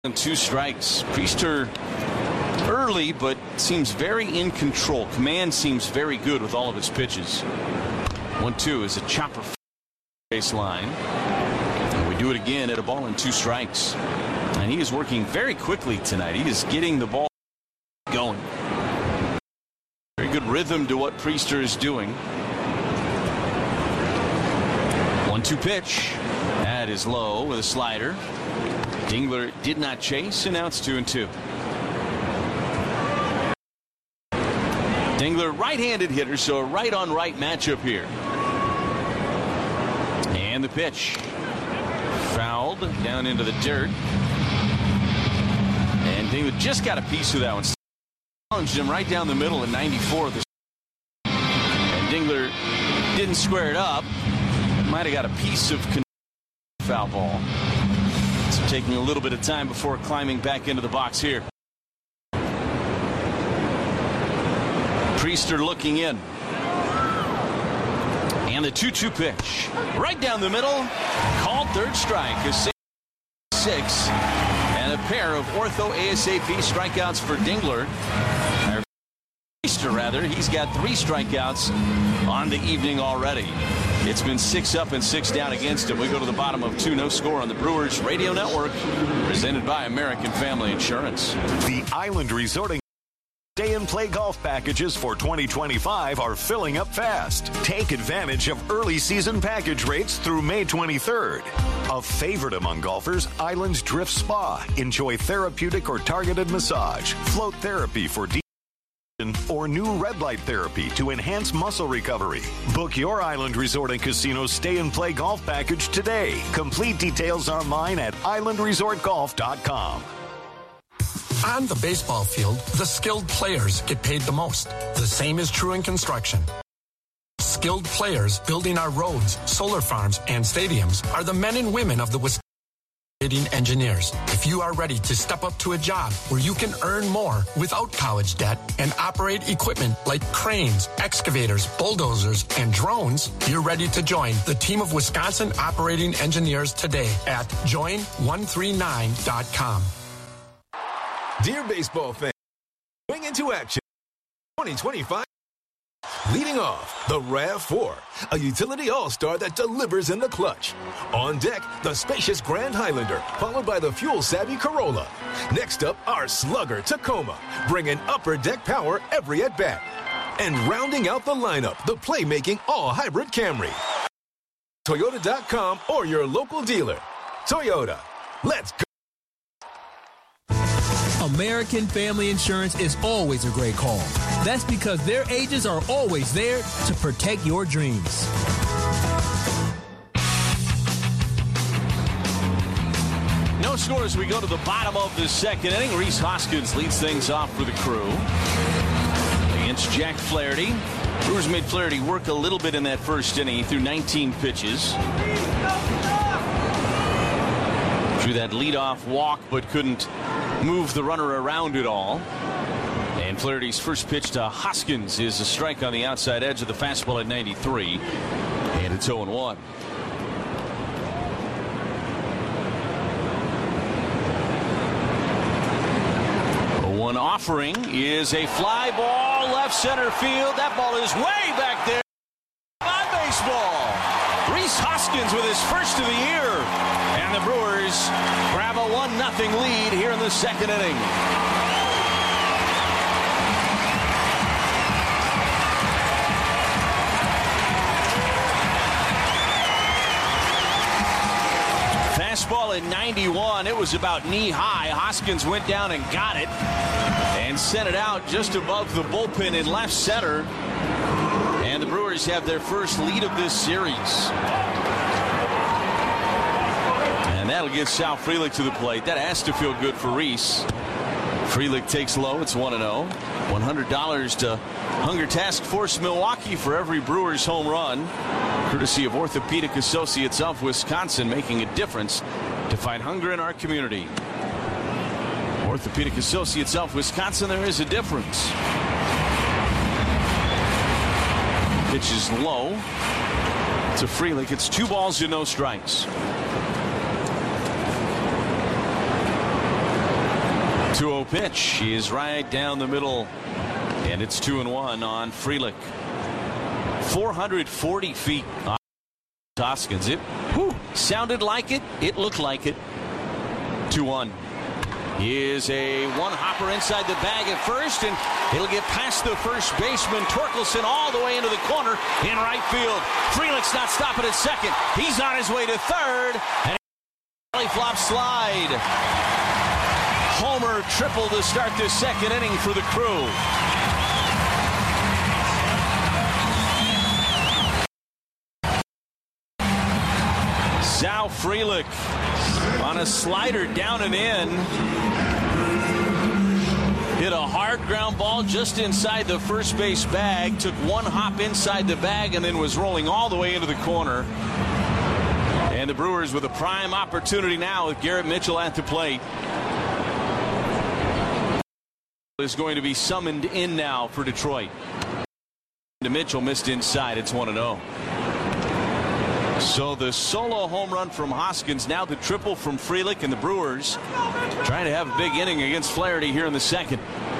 And 2 strikes. Priester early, but seems very in control. Command seems very good with all of his pitches. 1-2 is a chopper baseline. And we do it again at a ball and 2 strikes. And he is working very quickly tonight. He is getting the ball going. Very good rhythm to what Priester is doing. 1-2 pitch. That is low with a slider. Dingler did not chase, and now it's 2-2. Dingler, right-handed hitter, so a right-on-right matchup here. And the pitch. Fouled down into the dirt. And Dingler just got a piece of that one. Challenged him right down the middle in 94. And Dingler didn't square it up. Might have got a piece of foul ball. So taking a little bit of time before climbing back into the box here. Priester looking in. And the 2-2 pitch. Right down the middle. Called third strike. A 6. And a pair of ortho ASAP strikeouts for Dingler. Priester, rather. He's got 3 strikeouts on the evening already. It's been 6 up and 6 down against him. We go to the bottom of 2, no score on the Brewers Radio Network, presented by American Family Insurance. The Island Resorting Stay and Play golf packages for 2025 are filling up fast. Take advantage of early season package rates through May 23rd. A favorite among golfers, Islands Drift Spa. Enjoy therapeutic or targeted massage, float therapy for or new red light therapy to enhance muscle recovery. Book your Island Resort and Casino Stay and Play golf package today. Complete details online at islandresortgolf.com. On the baseball field, the skilled players get paid the most. The same is true in construction. Skilled players building our roads, solar farms, and stadiums are the men and women of the Wisconsin engineers. If you are ready to step up to a job where you can earn more without college debt and operate equipment like cranes, excavators, bulldozers, and drones, you're ready to join the team of Wisconsin operating engineers today at join139.com. Dear baseball fans, going into action 2025. Leading off, the RAV4, a utility all-star that delivers in the clutch. On deck, the spacious Grand Highlander, followed by the fuel-savvy Corolla. Next up, our slugger Tacoma, bringing upper deck power every at-bat. And rounding out the lineup, the playmaking all-hybrid Camry. Toyota.com or your local dealer. Toyota, let's go. American Family Insurance is always a great call. That's because their agents are always there to protect your dreams. No score as we go to the bottom of the second inning. Rhys Hoskins leads things off for the Crew against Jack Flaherty. Brewers made Flaherty work a little bit in that first inning. He threw 19 pitches. Threw that leadoff walk, but couldn't move the runner around at all. And Flaherty's first pitch to Hoskins is a strike on the outside edge of the fastball at 93. And it's 0-1. One offering is a fly ball left center field. That ball is way back there. On baseball. Rhys Hoskins with his first of the year. And the Brewers grab a 1-0 lead here in the second inning. Fastball at 91. It was about knee-high. Hoskins went down and got it and sent it out just above the bullpen in left center. And the Brewers have their first lead of this series. And that'll get Sal Frelick to the plate. That has to feel good for Rhys. Frelick takes low. It's 1-0. $100 to Hunger Task Force Milwaukee for every Brewers home run. Courtesy of Orthopedic Associates of Wisconsin, making a difference to fight hunger in our community. Orthopedic Associates of Wisconsin, there is a difference. Pitch is low to Frelick. It's 2 balls and no strikes. 2-0 pitch. He is right down the middle, and it's 2-1 on Frelick. 440 feet on Hoskins. It sounded like it. It looked like it. 2-1. Is a one-hopper inside the bag at first, and it'll get past the first baseman, Torkelson, all the way into the corner in right field. Frelick's not stopping at second. He's on his way to third, and belly flop slide. Homer triple to start the second inning for the Crew. Sal Frelick on a slider down and in. Hit a hard ground ball just inside the first base bag. Took one hop inside the bag and then was rolling all the way into the corner. And the Brewers with a prime opportunity now with Garrett Mitchell at the plate. Is going to be summoned in now for Detroit. Mitchell missed inside. It's 1-0. So the solo home run from Hoskins, now the triple from Frelick, and the Brewers trying to have a big inning against Flaherty here in the second.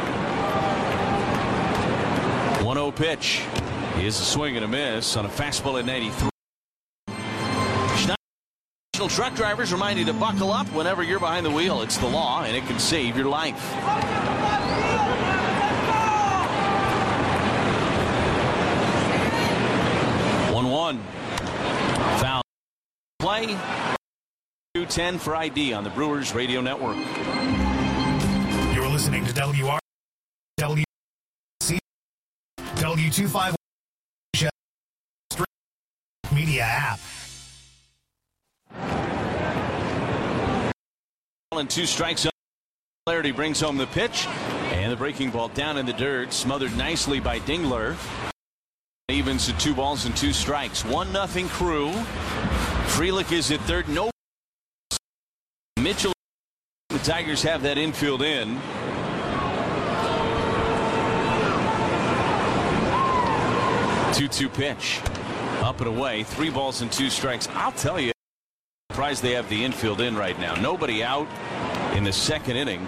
1-0 pitch is a swing and a miss on a fastball at 93. National truck drivers remind you to buckle up whenever you're behind the wheel. It's the law, and it can save your life. 1-1. Foul play. 2:10 for ID on the Brewers Radio Network. You're listening to WC W251 Media app. And 2 strikes up. Flaherty brings home the pitch, and the breaking ball down in the dirt, smothered nicely by Dingler. Evens to 2 balls and 2 strikes. 1-0 Crew. Frelick is at third. No. Mitchell. The Tigers have that infield in. Two pitch. Up and away. 3 balls and 2 strikes. I'll tell you, I'm surprised they have the infield in right now. Nobody out in the second inning.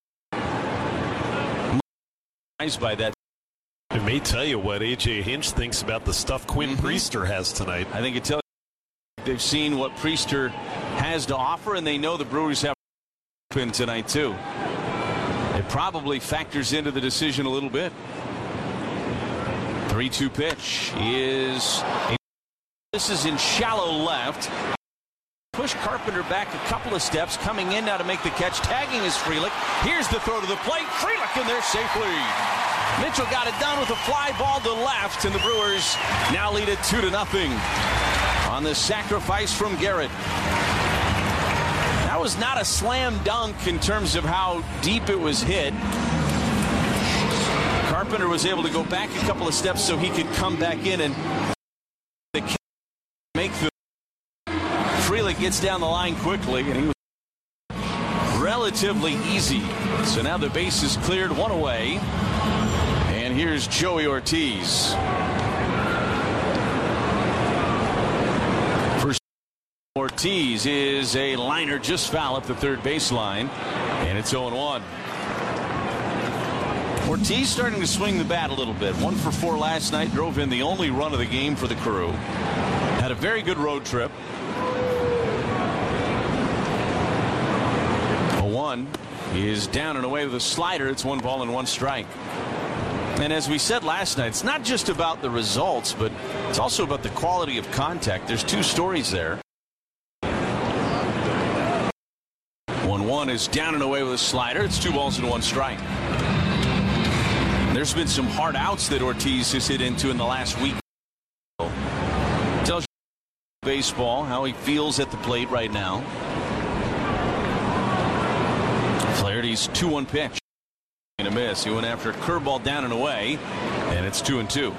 I'm surprised by that. It may tell you what A.J. Hinch thinks about the stuff Quinn Priester has tonight. I think it tells you they've seen what Priester has to offer, and they know the Brewers have pin tonight too. It probably factors into the decision a little bit. 3-2 pitch is this is in shallow left. Push Carpenter back a couple of steps, coming in now to make the catch. Tagging is Frelick. Here's the throw to the plate. Frelick in there safely. Mitchell got it done with a fly ball to left, and the Brewers now lead it 2-0 on the sacrifice from Garrett. That was not a slam dunk in terms of how deep it was hit. Carpenter was able to go back a couple of steps so he could come back in and make the. Frelick gets down the line quickly, and he was relatively easy. So now the base is cleared, 1 away. And here's Joey Ortiz. First, Ortiz is a liner just foul up the third baseline, and it's 0-1. Ortiz starting to swing the bat a little bit. 1 for 4 last night, drove in the only run of the game for the Crew. Had a very good road trip. 0-1. He is down and away with a slider. It's 1 ball and 1 strike. And as we said last night, it's not just about the results, but it's also about the quality of contact. There's 2 stories there. 1-1 is down and away with a slider. It's 2 balls and 1 strike. There's been some hard outs that Ortiz has hit into in the last week. Tells you baseball, how he feels at the plate right now. Flaherty's 2-1 pitch. And a miss. He went after a curveball down and away, and it's 2-2.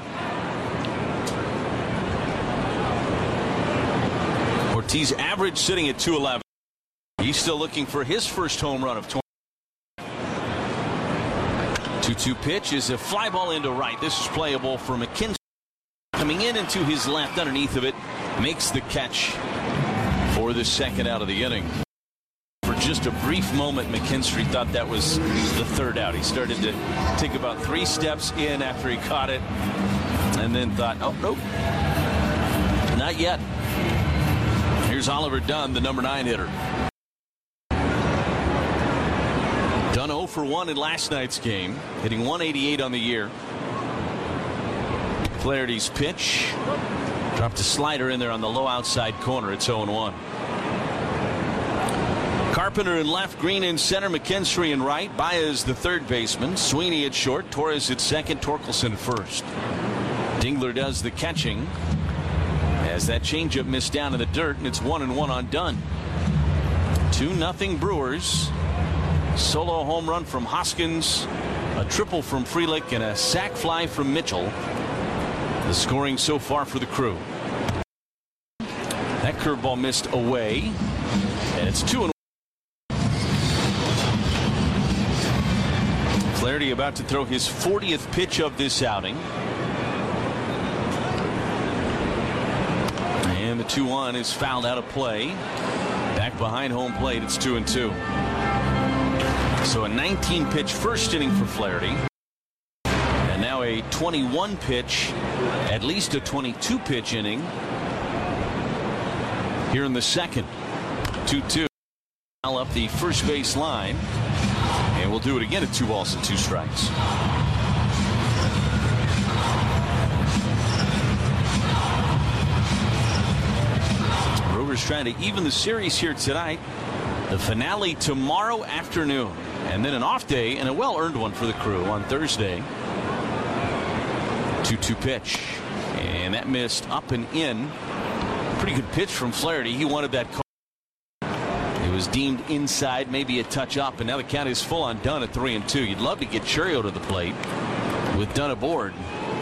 Ortiz average sitting at .211. He's still looking for his first home run of 20. 2-2 pitch is a fly ball into right. This is playable for McKinstry. Coming in into his left underneath of it, makes the catch for the second out of the inning. For just a brief moment, McKinstry thought that was the third out. He started to take about 3 steps in after he caught it, and then thought, oh, nope, not yet. Here's Oliver Dunn, the number 9 hitter. Dunn 0 for 1 in last night's game, hitting 188 on the year. Flaherty's pitch dropped a slider in there on the low outside corner. It's 0-1. Carpenter in left, Green in center, McKinstry in right. Baez the third baseman, Sweeney at short, Torres at second, Torkelson first. Dingler does the catching as that changeup missed down in the dirt, and it's 1-1 on Dunn. 2-0 Brewers. Solo home run from Hoskins, a triple from Frelick, and a sac fly from Mitchell. The scoring so far for the Crew. That curveball missed away, and it's 2-1. Flaherty about to throw his 40th pitch of this outing. And the 2-1 is fouled out of play. Back behind home plate, it's 2-2. So a 19-pitch first inning for Flaherty. And now a 21-pitch, at least a 22-pitch inning here in the second. 2-2. Up the first base line. And we'll do it again at 2 balls and 2 strikes. Brewers trying to even the series here tonight. The finale tomorrow afternoon. And then an off day and a well-earned one for the Crew on Thursday. 2-2 pitch. And that missed up and in. Pretty good pitch from Flaherty. He wanted that call. It was deemed inside, maybe a touch up, and now the count is full on Dunn at 3-2. You'd love to get Chourio to the plate with Dunn aboard.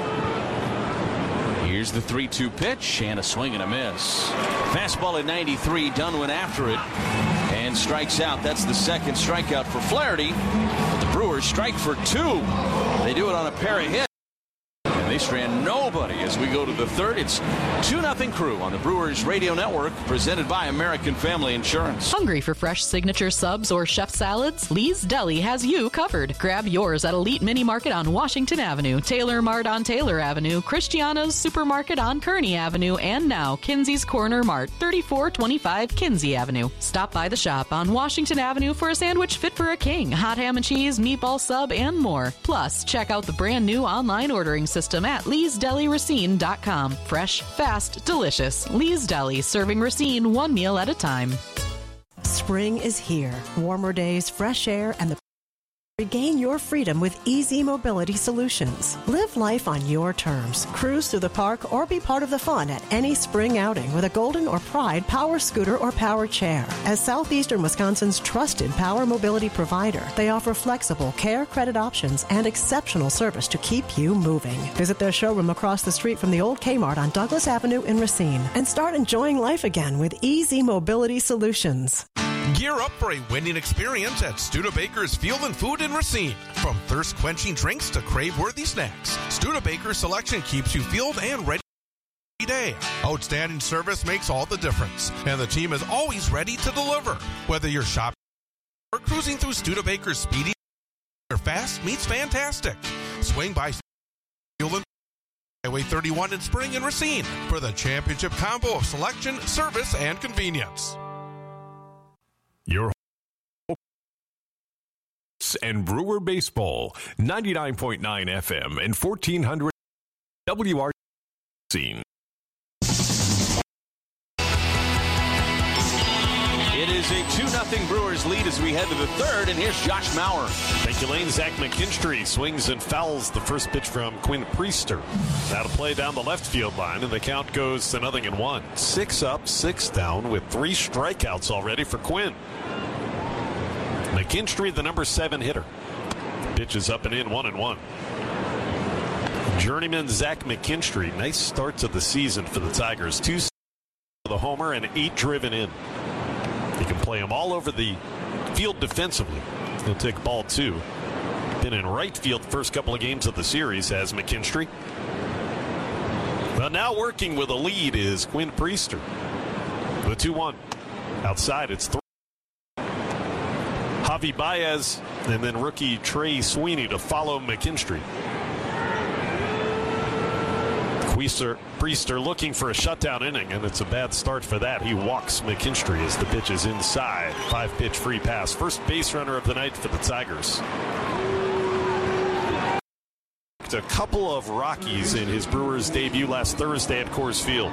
Here's the 3-2 pitch and a swing and a miss. Fastball at 93. Dunn went after it and strikes out. That's the second strikeout for Flaherty. The Brewers strike for 2. They do it on a pair of hits. And they strand nobody as we go to the third. It's 2-0 Crew on the Brewers Radio Network, presented by American Family Insurance. Hungry for fresh signature subs or chef salads? Lee's Deli has you covered. Grab yours at Elite Mini Market on Washington Avenue, Taylor Mart on Taylor Avenue, Christiana's Supermarket on Kearney Avenue, and now Kinsey's Corner Mart, 3425 Kinsey Avenue. Stop by the shop on Washington Avenue for a sandwich fit for a king, hot ham and cheese, meatball sub, and more. Plus, check out the brand new online ordering system at leesdeliracine.com. Fresh, fast, delicious. Lee's Deli, serving Racine one meal at a time. Spring is here. Warmer days, fresh air, and the regain your freedom with Easy Mobility Solutions. Live life on your terms. Cruise through the park or be part of the fun at any spring outing with a Golden or Pride power scooter or power chair. As Southeastern Wisconsin's trusted power mobility provider, they offer flexible care credit options and exceptional service to keep you moving. Visit their showroom across the street from the old Kmart on Douglas Avenue in Racine and start enjoying life again with Easy Mobility Solutions. Gear up for a winning experience at Studebaker's Field and Food in Racine. From thirst-quenching drinks to crave-worthy snacks, Studebaker's selection keeps you fueled and ready every day. Outstanding service makes all the difference, and the team is always ready to deliver. Whether you're shopping or cruising through Studebaker's speedy or fast meets fantastic. Swing by Field and Highway 31 in Spring and Racine for the championship combo of selection, service, and convenience. Your and Brewer Baseball, 99.9 FM and 1400 WR scene. It is a 2-0 Brewers lead as we head to the third, and here's Josh Mauer. Thank you, Lane. Zach McKinstry swings and fouls the first pitch from Quinn Priester. Now to play down the left field line, and the count goes to 0-1. 6 up, 6 down with 3 strikeouts already for Quinn. McKinstry, the number 7 hitter. Pitch is up and in, 1-1. Journeyman Zach McKinstry, nice start to the season for the Tigers. 2 for the homer and 8 driven in. He can play him all over the field defensively. He'll take ball 2. Been in right field first couple of games of the series as McKinstry. But now working with a lead is Quinn Priester. The 2-1. Outside, it's 3. Javi Baez and then rookie Trey Sweeney to follow McKinstry. Priester looking for a shutdown inning, and it's a bad start for that. He walks McKinstry as the pitch is inside. 5-pitch free pass. First base runner of the night for the Tigers. A couple of Rockies in his Brewers debut last Thursday at Coors Field.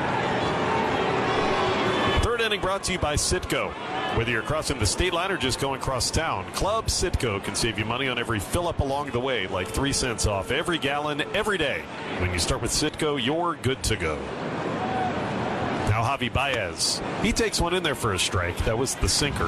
Third inning brought to you by Citgo. Whether you're crossing the state line or just going cross town, Club Citgo can save you money on every fill-up along the way, like 3 cents off every gallon every day. When you start with Citgo, you're good to go. Now Javi Baez. He takes one in there for a strike. That was the sinker.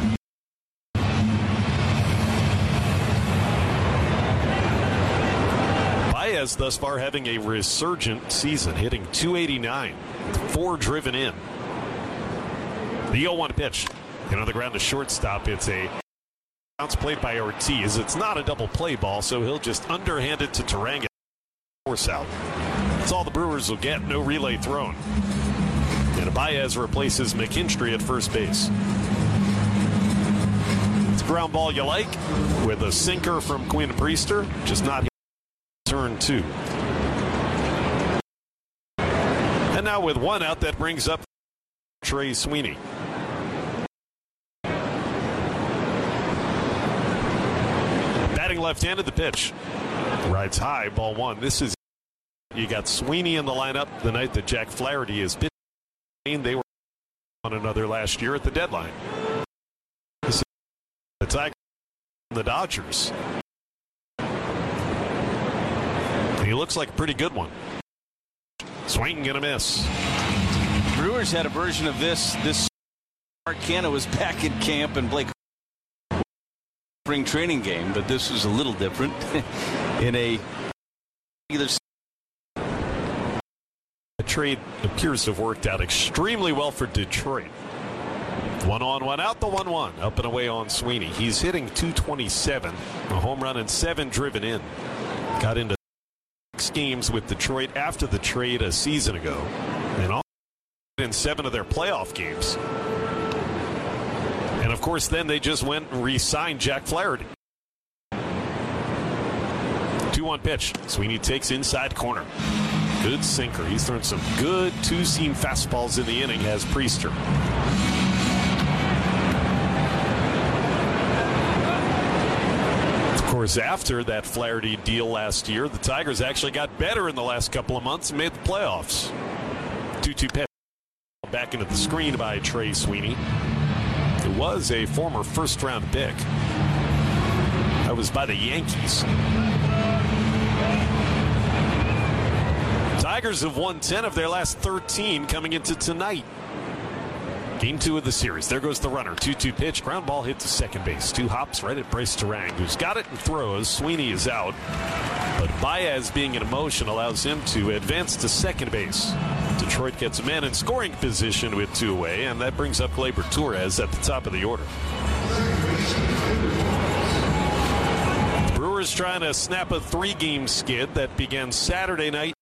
Baez thus far having a resurgent season, hitting .289, 4 driven in. The 0-1 pitch. And on the ground to shortstop, it's a bounce played by Ortiz. It's not a double play ball, so he'll just underhand it to Turanga. Force out. That's all the Brewers will get. No relay thrown. And Baez replaces McKinstry at first base. It's a ground ball you like with a sinker from Quinn Priester. Just not turn 2. And now with one out, that brings up Trey Sweeney. Left-handed, the pitch rides high, ball 1. This is, you got Sweeney in the lineup the night that Jack Flaherty is pitching. They were on another last year at the deadline. This is the Tigers and the Dodgers. And he looks like a pretty good one. Swing and a miss. Brewers had a version of this. Mark Canha was back in camp and Blake spring training game, but this was a little different in a regular. The trade appears to have worked out extremely well for Detroit. 1 on, 1 out, the 1-1 up and away on Sweeney. He's hitting .227, a home run and 7 driven in. Got into 6 games with Detroit after the trade a season ago, and all in 7 of their playoff games. And, of course, then they just went and re-signed Jack Flaherty. 2-1 pitch. Sweeney takes inside corner. Good sinker. He's thrown some good two-seam fastballs in the inning, has Priester. Of course, after that Flaherty deal last year, the Tigers actually got better in the last couple of months and made the playoffs. 2-2 pitch. Back into the screen by Trey Sweeney. It was a former first-round pick. That was by the Yankees. Tigers have won 10 of their last 13 coming into tonight. Game 2 of the series. There goes the runner. 2-2 pitch. Ground ball hit to second base. 2 hops right at Bryce Turang, who's got it and throws. Sweeney is out. But Baez being in motion allows him to advance to second base. Detroit gets a man in scoring position with 2 away, and that brings up Gleyber Torres at the top of the order. The Brewers trying to snap a 3-game skid that began Saturday night.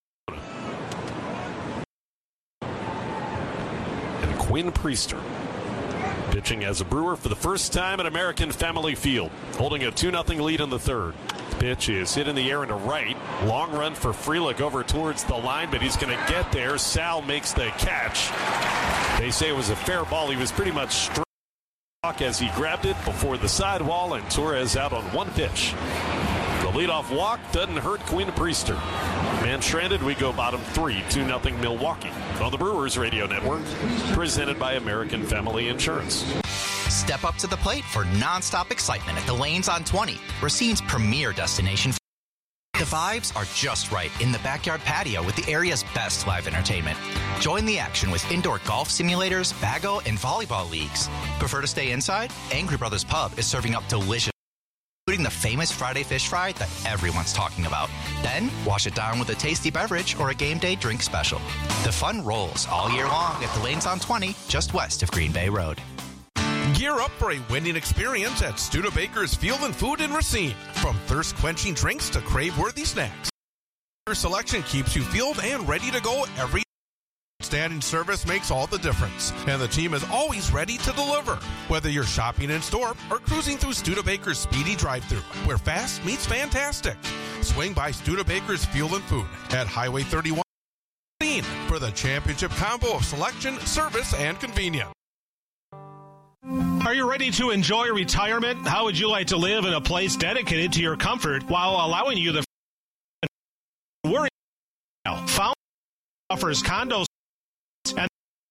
And Quinn Priester pitching as a Brewer for the first time at American Family Field, holding a 2-0 lead in the third. Pitch is hit in the air into right. Long run for Frelick over towards the line, but he's going to get there. Sal makes the catch. They say it was a fair ball. He was pretty much straight as he grabbed it before the sidewall, and Torres out on 1 pitch. The leadoff walk doesn't hurt Quinn Priester. Man stranded, we go bottom 3, 2-0 Milwaukee. On the Brewers Radio Network, presented by American Family Insurance. Step up to the plate for nonstop excitement at the Lanes on 20, Racine's premier destination. The vibes are just right in the backyard patio with the area's best live entertainment. Join the action with indoor golf simulators, bago, and volleyball leagues. Prefer to stay inside? Angry Brothers Pub is serving up delicious, including the famous Friday fish fry that everyone's talking about. Then, wash it down with a tasty beverage or a game day drink special. The fun rolls all year long at the Lanes on 20, just west of Green Bay Road. Gear up for a winning experience at Studebaker's Field and Food in Racine. From thirst-quenching drinks to crave-worthy snacks, your selection keeps you fueled and ready to go every outstanding service makes all the difference, and the team is always ready to deliver. Whether you're shopping in store or cruising through Studebaker's speedy drive-thru, where fast meets fantastic. Swing by Studebaker's Fuel and Food at Highway 31 for the championship combo of selection, service, and convenience. Are you ready to enjoy retirement? How would you like to live in a place dedicated to your comfort while allowing you the worry? Fountain offers condos and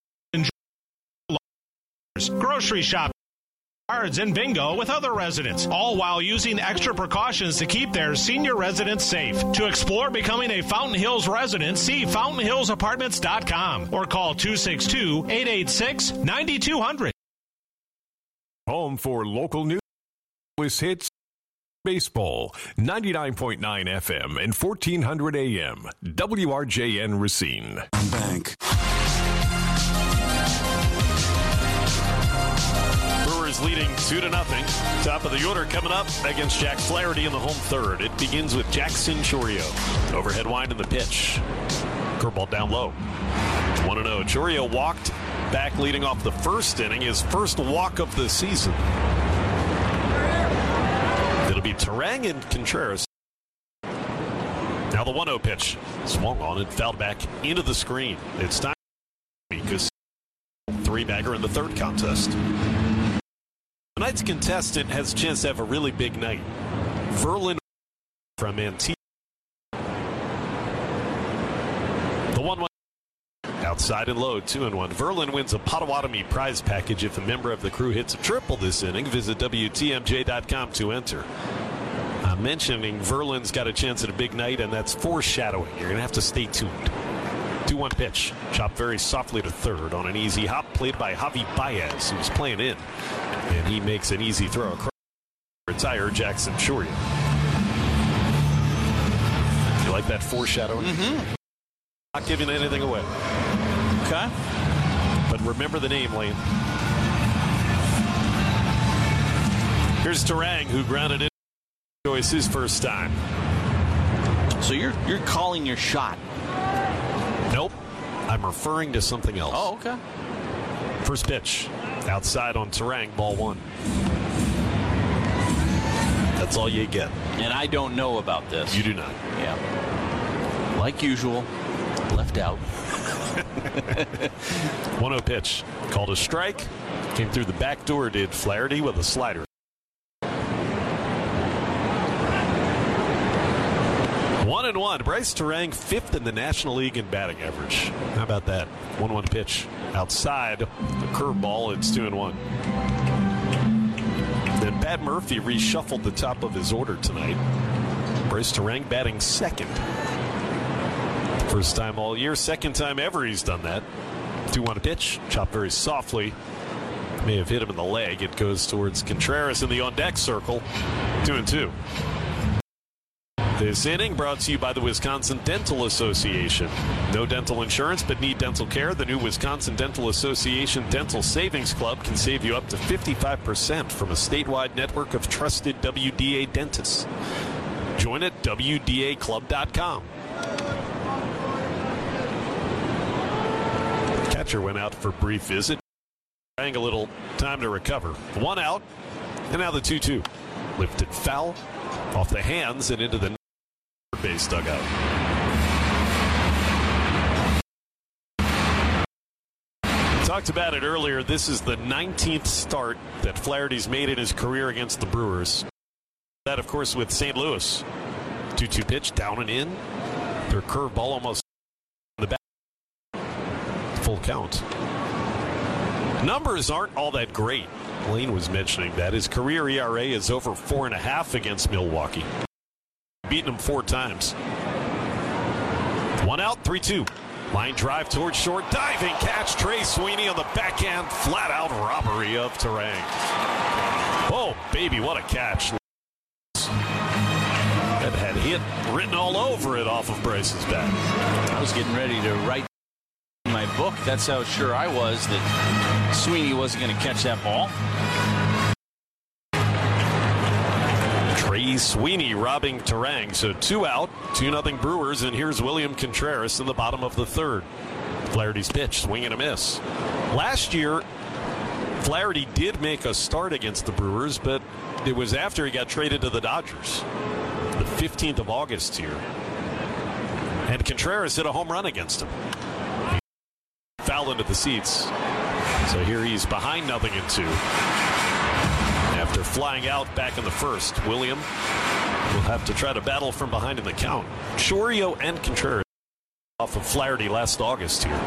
grocery shopping, cards, and bingo with other residents, all while using extra precautions to keep their senior residents safe. To explore becoming a Fountain Hills resident, see fountainhillsapartments.com or call 262-886-9200. Home for local news hits baseball, 99.9 FM and 1400 AM. WRJN Racine. Bank. Brewers leading 2-0. Top of the order coming up against Jack Flaherty in the home third. It begins with Jackson Chourio. Overhead wind in the pitch. Curveball down low. 1-0. Chourio walked back leading off the first inning, his first walk of the season. It'll be Turang and Contreras. Now the 1-0 pitch. Swung on and fouled back into the screen. It's time because three-bagger in the third contest. Tonight's contestant has a chance to have a really big night. Verlin from Antigua. The 1-1. Outside and low, 2-1. Verlin wins a Potawatomi prize package if a member of the crew hits a triple this inning. Visit WTMJ.com to enter. I'm mentioning Verlin's got a chance at a big night, and that's foreshadowing. You're going to have to stay tuned. 2-1 pitch. Chopped very softly to third on an easy hop played by Javi Baez, who's playing in. And he makes an easy throw across. Retire Jackson Chourio. You like that foreshadowing? Mm-hmm. Not giving anything away. Okay. But remember the name, Lane. Here's Turang, who grounded in. Choice his first time. So you're calling your shot. Nope. I'm referring to something else. Oh, okay. First pitch. Outside on Turang, ball one. That's all you get. And I don't know about this. You do not. Yeah. Like usual, left out. 1-0 pitch. Called a strike. Came through the back door, did Flaherty with a slider. 1-1. Bryce Turang, 5th in the National League in batting average. How about that? 1-1 pitch. Outside, the curveball, it's 2-1. Then Pat Murphy reshuffled the top of his order tonight. Bryce Turang batting second. First time all year, second time ever he's done that. 2-1 pitch, chopped very softly. May have hit him in the leg. It goes towards Contreras in the on-deck circle. 2-2. This inning brought to you by the Wisconsin Dental Association. No dental insurance, but need dental care? The new Wisconsin Dental Association Dental Savings Club can save you up to 55% from a statewide network of trusted WDA dentists. Join at WDAclub.com. Catcher went out for a brief visit. A little time to recover. 1 out, and now the 2-2. Lifted foul off the hands and into the base dugout. Talked about it earlier. This is the 19th start that Flaherty's made in his career against the Brewers. That, of course, with St. Louis. 2-2 pitch, down and in. Their curveball almost in the back. Full count. Numbers aren't all that great. Lane was mentioning that. His career ERA is over 4.5 against Milwaukee. Beaten him 4 times. 1 out, 3-2. Line drive towards short. Diving catch. Trey Sweeney on the backhand. Flat out robbery of Turang. Oh, baby, what a catch. That had hit written all over it off of Bryce's bat. I was getting ready to write in my book. That's how sure I was that Sweeney wasn't going to catch that ball. Trey Sweeney robbing Turang. So 2 out, 2-0 Brewers, and here's William Contreras in the bottom of the third. Flaherty's pitch, swing and a miss. Last year, Flaherty did make a start against the Brewers, but it was after he got traded to the Dodgers. The 15th of August here. And Contreras hit a home run against him. He fouled into the seats. So here he's behind 0-2. After flying out back in the first, William will have to try to battle from behind in the count. Chourio and Contreras off of Flaherty last August here.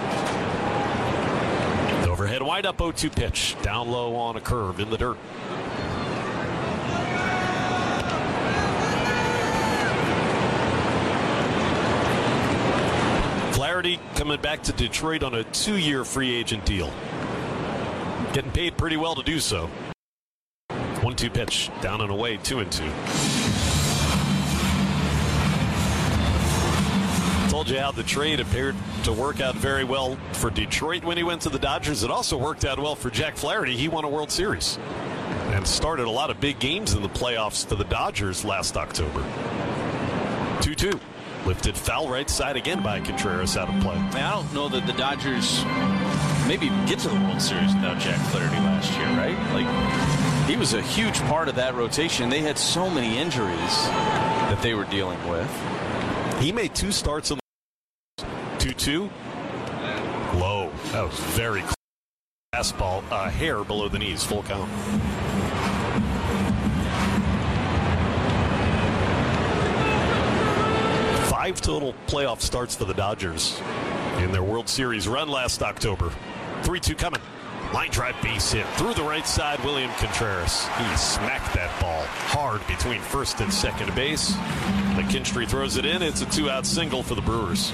The overhead windup 0-2 pitch. Down low on a curve in the dirt. Flaherty coming back to Detroit on a 2-year free agent deal. Getting paid pretty well to do so. 1-2 pitch, down and away, 2-2. Told you how the trade appeared to work out very well for Detroit when he went to the Dodgers. It also worked out well for Jack Flaherty. He won a World Series and started a lot of big games in the playoffs for the Dodgers last October. 2-2. Lifted foul right side again by Contreras out of play. I don't know that the Dodgers maybe get to the World Series without Jack Flaherty last year, right? Like, he was a huge part of that rotation. They had so many injuries that they were dealing with. He made 2 starts in the 2-2. Low. That was very close. Fastball, a hair below the knees, full count. 5 total playoff starts for the Dodgers in their World Series run last October. 3-2 coming. Line drive base hit through the right side. William Contreras. He smacked that ball hard between first and second base. McKinstry throws it in. It's a 2-out single for the Brewers.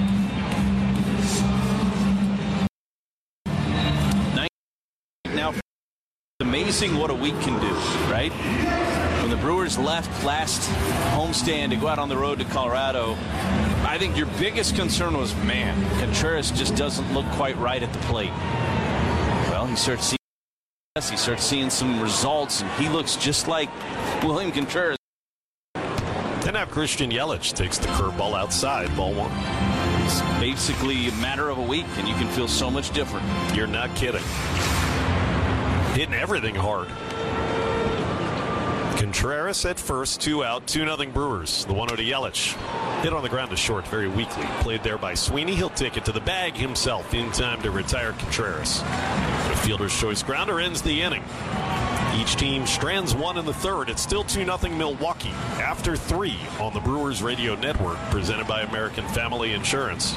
Now, it's amazing what a week can do, right? When the Brewers left last homestand to go out on the road to Colorado, I think your biggest concern was, man, Contreras just doesn't look quite right at the plate. Well, he starts seeing some results, and he looks just like William Contreras. And now Christian Yelich takes the curveball outside, ball 1. It's basically a matter of a week, and you can feel so much different. You're not kidding. Hitting everything hard. Contreras at first, 2 out, 2-0 Brewers. The 1-0 to Yelich. Hit on the ground to short very weakly. Played there by Sweeney. He'll take it to the bag himself in time to retire Contreras. The fielder's choice grounder ends the inning. Each team strands 1 in the third. It's still 2-0 Milwaukee after 3 on the Brewers Radio Network, presented by American Family Insurance.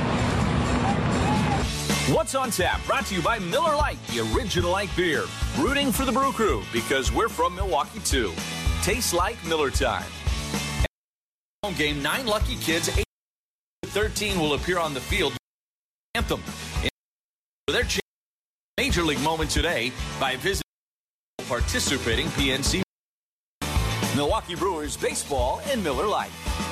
What's on Tap? Brought to you by Miller Lite, the original light beer. Rooting for the Brew Crew because we're from Milwaukee too. Tastes like Miller time. Home game, 9 lucky kids, 8 to 13 will appear on the field. Anthem. For their Major League moment today by visiting participating PNC. Milwaukee Brewers baseball and Miller Lite.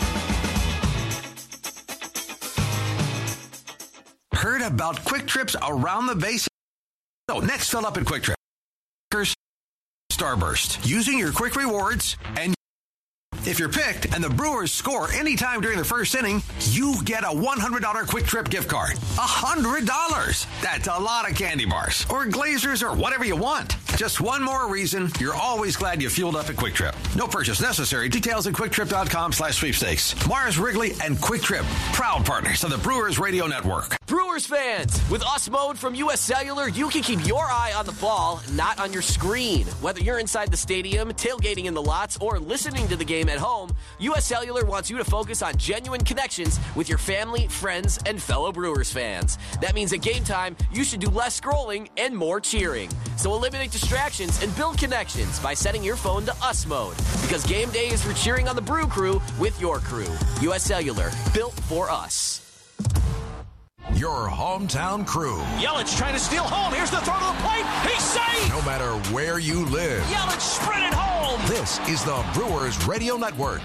Heard about quick trips around the base? So next fill up at Quick Trip. Starburst. Using your quick rewards, and if you're picked and the Brewers score anytime during the first inning, you get a $100 Quick Trip gift card. $100! That's a lot of candy bars or Glazers or whatever you want. Just one more reason you're always glad you fueled up at Quick Trip. No purchase necessary. Details at QuickTrip.com/sweepstakes. Mars Wrigley and Quick Trip, proud partners of the Brewers Radio Network. Brewers fans, with US Mode from US Cellular, you can keep your eye on the ball, not on your screen. Whether you're inside the stadium, tailgating in the lots, or listening to the game at home, US Cellular wants you to focus on genuine connections with your family, friends, and fellow Brewers fans. That means at game time, you should do less scrolling and more cheering. So eliminate distractions and build connections by setting your phone to US Mode. Because game day is for cheering on the Brew Crew with your crew. US Cellular, built for us. Your hometown crew. Yelich trying to steal home. Here's the throw to the plate. He's safe! No matter where you live. Yelich sprinted home! This is the Brewers Radio Network.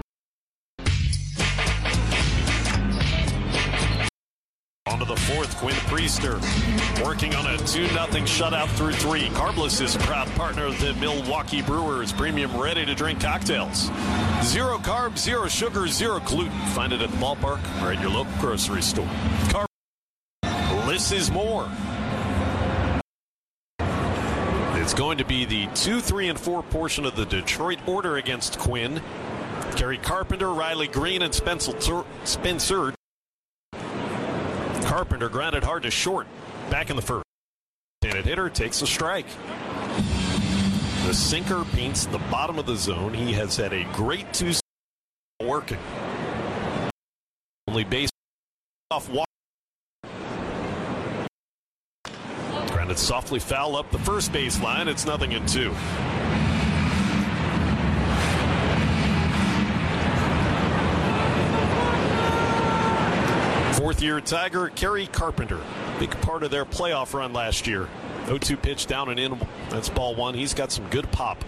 On to the fourth, Quinn Priester working on a 2-0 shutout through 3. Carbless is a proud partner of the Milwaukee Brewers premium ready-to-drink cocktails. 0 carbs, 0 sugar, 0 gluten. Find it at the ballpark or at your local grocery store. less is more. It's going to be the 2, 3, and 4 portion of the Detroit order against Quinn. Kerry Carpenter, Riley Green, and Spencer. Carpenter grounded hard to short back in the first. And a hitter takes a strike. The sinker paints the bottom of the zone. He has had a great 2 working. Only base off walk. Grounded softly foul up the first baseline. It's 0-2. Fourth-year Tiger, Kerry Carpenter. Big part of their playoff run last year. 0-2 pitch down and in. That's ball 1. He's got some good pop.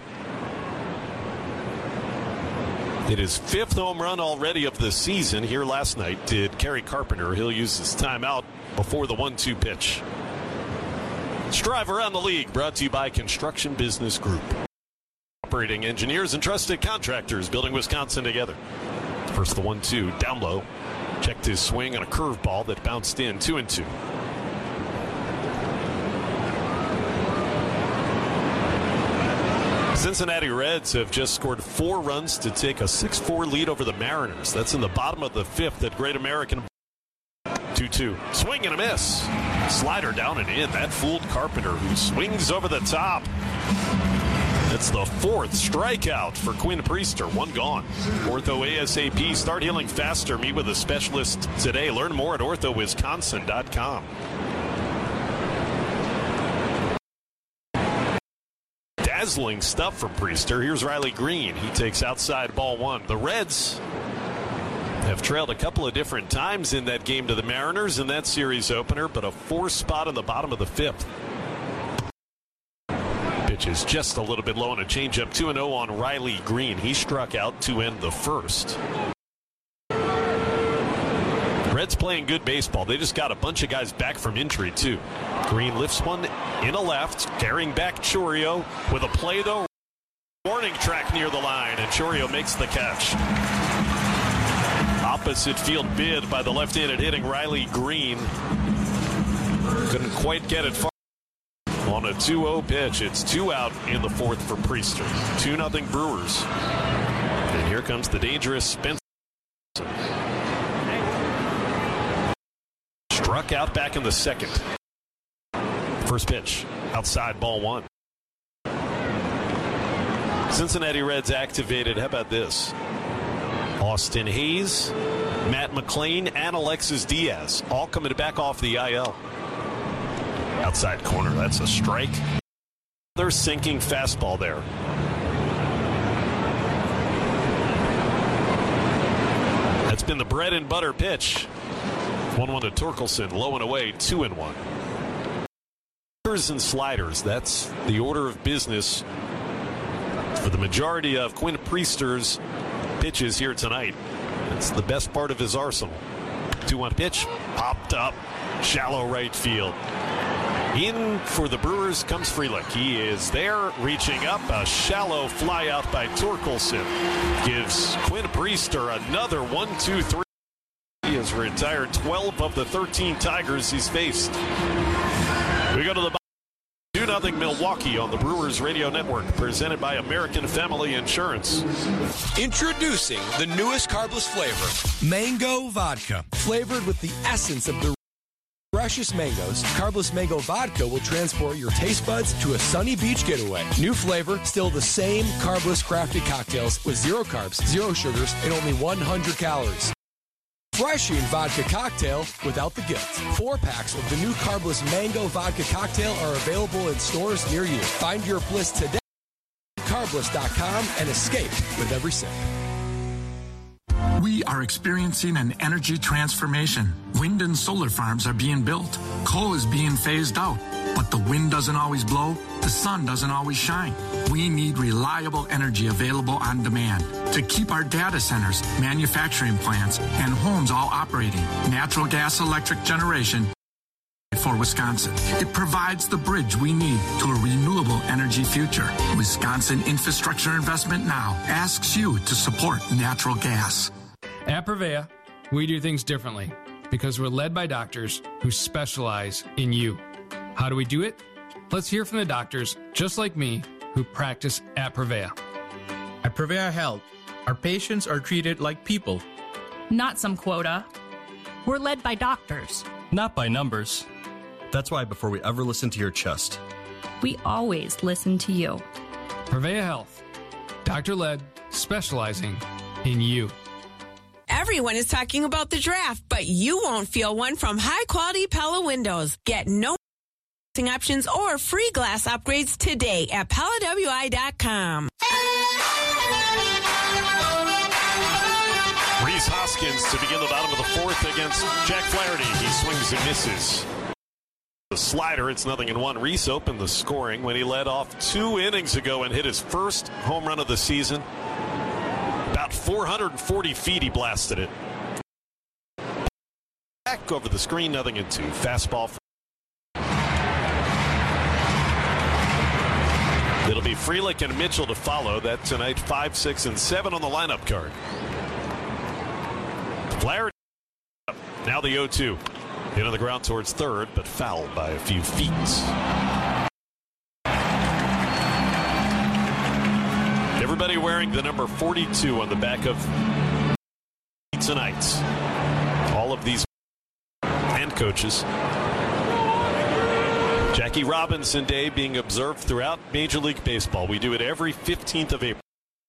It is 5th home run already of the season. Here last night did Kerry Carpenter. He'll use his timeout before the 1-2 pitch. Strive around the league, brought to you by Construction Business Group. Operating engineers and trusted contractors, building Wisconsin together. First the 1-2, down low. Checked his swing on a curveball that bounced in, 2-2. Cincinnati Reds have just scored 4 runs to take a 6-4 lead over the Mariners. That's in the bottom of the 5th at Great American. 2-2. Swing and a miss. Slider down and in. That fooled Carpenter, who swings over the top. That's the 4th strikeout for Quinn Priester. 1 gone. Ortho ASAP. Start healing faster. Meet with a specialist today. Learn more at orthowisconsin.com. Dazzling stuff from Priester. Here's Riley Green. He takes outside ball 1. The Reds have trailed a couple of different times in that game to the Mariners in that series opener, but a 4 spot in the bottom of the 5th. Pitch is just a little bit low on a changeup. 2-0 on Riley Green. He struck out to end the first. Reds playing good baseball. They just got a bunch of guys back from injury, too. Green lifts one in a left, carrying back Chourio with a play, though. Warning track near the line, and Chourio makes the catch. Opposite field bid by the left-handed hitting Riley Green. Couldn't quite get it far. On a 2-0 pitch, it's 2 out in the 4th for Priester. 2-0 Brewers. And here comes the dangerous Spencer. Struck out back in the 2nd. First pitch, outside ball 1. Cincinnati Reds activated, how about this? Austin Hayes, Matt McClain, and Alexis Diaz, all coming back off the IL. Outside corner, that's a strike. They're sinking fastball there. That's been the bread and butter pitch. 1-1 to Torkelson, low and away, 2-1. And sliders, that's the order of business for the majority of Quinn Priester's pitches here tonight. It's the best part of his arsenal. 2-1 pitch, popped up, shallow right field. In for the Brewers comes Frelick. He is there, reaching up. A shallow fly out by Torkelson gives Quinn Priester another 1-2-3. He has retired 12 of the 13 Tigers he's faced. We go to the 2-0 Milwaukee on the Brewers Radio Network, presented by American Family Insurance. Introducing the newest carbless flavor, Mango Vodka. Flavored with the essence of the freshest mangoes, Carbless Mango Vodka will transport your taste buds to a sunny beach getaway. New flavor, still the same carbless crafted cocktails with 0 carbs, 0 sugars, and only 100 calories. Refreshing vodka cocktail without the guilt. 4 packs of the new Carbless Mango Vodka cocktail are available in stores near you. Find your bliss today at carbless.com and escape with every sip. We are experiencing an energy transformation. Wind and solar farms are being built. Coal is being phased out. But the wind doesn't always blow. The sun doesn't always shine. We need reliable energy available on demand to keep our data centers, manufacturing plants, and homes all operating. Natural gas electric generation for Wisconsin. It provides the bridge we need to a renewable energy future. Wisconsin Infrastructure Investment Now asks you to support natural gas. At Prevea, we do things differently because we're led by doctors who specialize in you. How do we do it? Let's hear from the doctors, just like me, who practice at Prevea. At Prevea Health, our patients are treated like people. Not some quota. We're led by doctors. Not by numbers. That's why before we ever listen to your chest, we always listen to you. Prevea Health. Doctor-led, specializing in you. Everyone is talking about the draft, but you won't feel one from high-quality Pella windows. Get no options or free glass upgrades today at PellaWI.com. Rhys Hoskins to begin the bottom of the fourth against Jack Flaherty. He swings and misses. The slider, it's 0-1. Rhys opened the scoring when he led off 2 innings ago and hit his first home run of the season. About 440 feet he blasted it. Back over the screen, 0-2. Fastball. It'll be Frelick and Mitchell to follow. That tonight, 5, 6, and 7 on the lineup card. Flaherty. Now the 0-2. Hit on the ground towards third, but fouled by a few feet. Everybody wearing the number 42 on the back of tonight. All of these and coaches. Jackie Robinson Day being observed throughout Major League Baseball. We do it every 15th of April.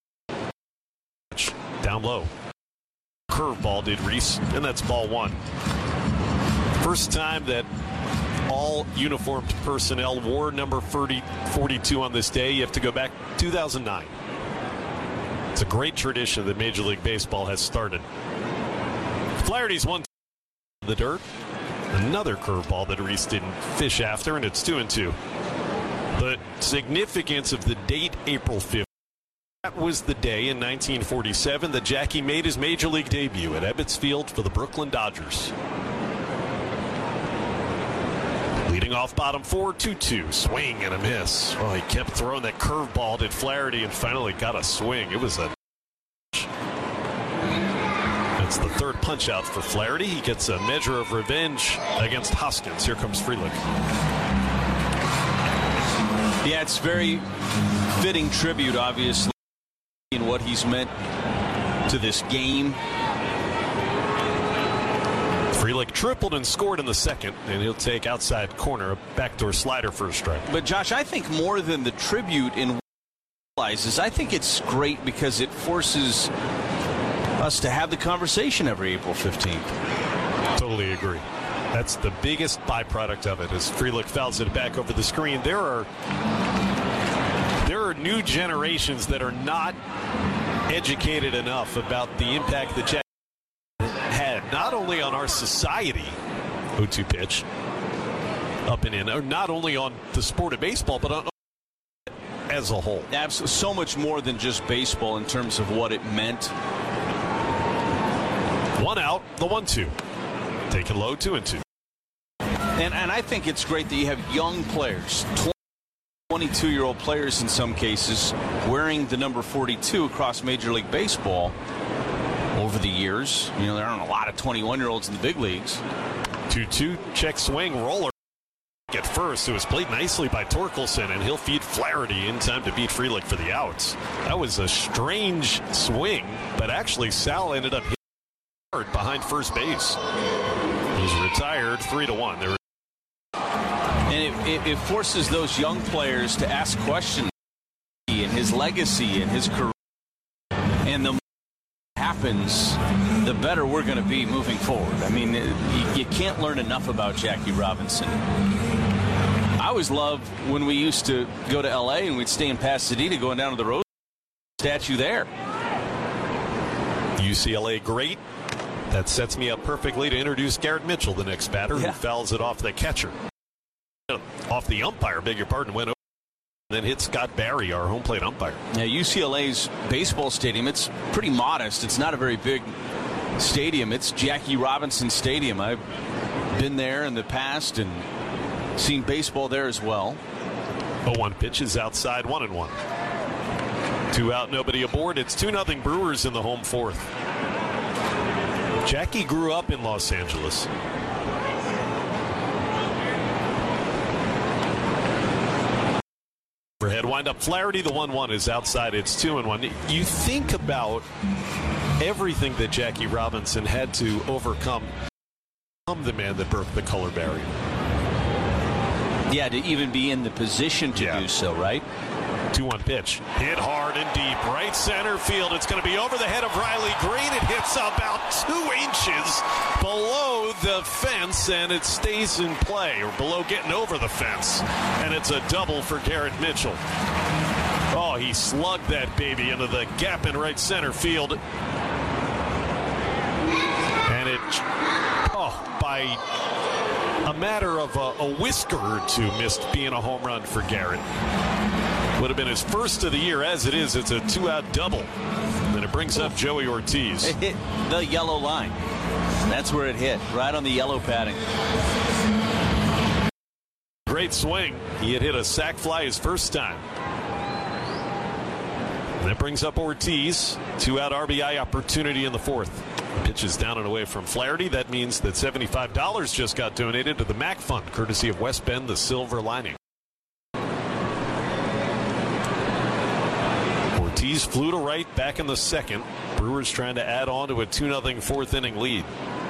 Down low. Curveball did Rhys, and that's ball 1. First time that all uniformed personnel wore number 42 on this day. You have to go back 2009. It's a great tradition that Major League Baseball has started. Flaherty's one the dirt. Another curveball that Rhys didn't fish after, and it's 2-2. The significance of the date, April 5th. That was the day in 1947 that Jackie made his Major League debut at Ebbets Field for the Brooklyn Dodgers. Leading off bottom 4, 2-2. Swing and a miss. Well, he kept throwing that curveball at Flaherty and finally got a swing. It was a... That's the third punch out for Flaherty. He gets a measure of revenge against Hoskins. Here comes Frelick. Yeah, it's very fitting tribute, obviously, in what he's meant to this game. Frelick tripled and scored in the second, and he'll take outside corner, a backdoor slider for a strike. But, Josh, I think more than the tribute in realizes, I think it's great because it forces us to have the conversation every April 15th. Totally agree. That's the biggest byproduct of it as Frelick fouls it back over the screen. There are new generations that are not educated enough about the impact that Jack had, not only on our society, 0-2 pitch, up and in, or not only on the sport of baseball, but on as a whole. Absolutely. So much more than just baseball in terms of what it meant. 1 out, the 1-2. Taken low, 2-2. And I think it's great that you have young players, 22-year-old players in some cases, wearing the number 42 across Major League Baseball over the years. You know, there aren't a lot of 21-year-olds in the big leagues. 2-2, check swing, roller. At first, it was played nicely by Torkelson, and he'll feed Flaherty in time to beat Frelick for the outs. That was a strange swing, but actually Sal ended up hitting hard behind first base. He's retired 3-1. And it forces those young players to ask questions and his legacy and his career. And the more it happens, the better we're going to be moving forward. I mean, you can't learn enough about Jackie Robinson. I always loved when we used to go to L.A. and we'd stay in Pasadena going down to the Rose statue there. UCLA great. That sets me up perfectly to introduce Garrett Mitchell, the next batter, who fouls it off the catcher. Off the umpire, beg your pardon, went over and then hit Scott Barry, our home plate umpire. Yeah, UCLA's baseball stadium, it's pretty modest. It's not a very big stadium. It's Jackie Robinson Stadium. I've been there in the past and seen baseball there as well. 0-1 pitch is outside, 1-1. 2 out, nobody aboard. It's 2-0 Brewers in the home fourth. Jackie grew up in Los Angeles. Overhead wind-up Flaherty. The 1-1 is outside. It's 2-1. You think about everything that Jackie Robinson had to overcome. I'm the man that broke the color barrier. Yeah, to even be in the position to do so, right? 2-1 pitch. Hit hard and deep. Right center field. It's going to be over the head of Riley Green. It hits about 2 inches below the fence, and it stays in play, or below getting over the fence. And it's a double for Garrett Mitchell. Oh, he slugged that baby into the gap in right center field. And it, by a matter of a whisker or two, missed being a home run for Garrett. Would have been his first of the year. As it is, it's a 2-out double. And it brings up Joey Ortiz. It hit the yellow line. That's where it hit, right on the yellow padding. Great swing. He had hit a sac fly his first time. And that brings up Ortiz. 2-out RBI opportunity in the fourth. Pitch is down and away from Flaherty. That means that $75 just got donated to the MAC Fund, courtesy of West Bend, the Silver Lining. Ortiz flew to right back in the second. Brewers trying to add on to a 2-0 fourth inning lead.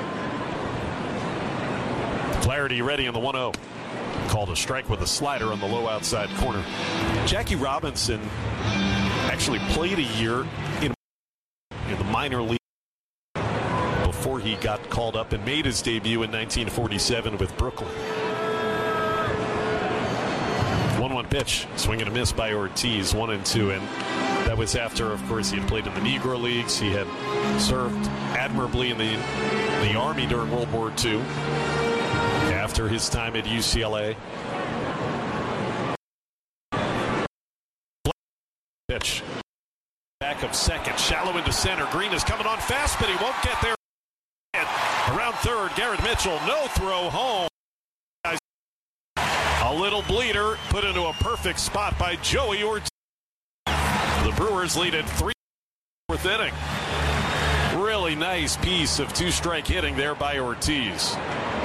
Flaherty ready on the 1-0. Called a strike with a slider on the low outside corner. Jackie Robinson actually played a year in the minor league before he got called up and made his debut in 1947 with Brooklyn. 1-1 pitch, swing and a miss by Ortiz, 1-2, and that was after, of course, he had played in the Negro Leagues. He had served admirably in the Army during World War II. After his time at UCLA. Pitch. Back of second, shallow into center. Green is coming on fast, but he won't get there. Around third, Garrett Mitchell, no throw home. A little bleeder put into a perfect spot by Joey Ortiz. The Brewers lead at 3 fourth inning. Really nice piece of two-strike hitting there by Ortiz.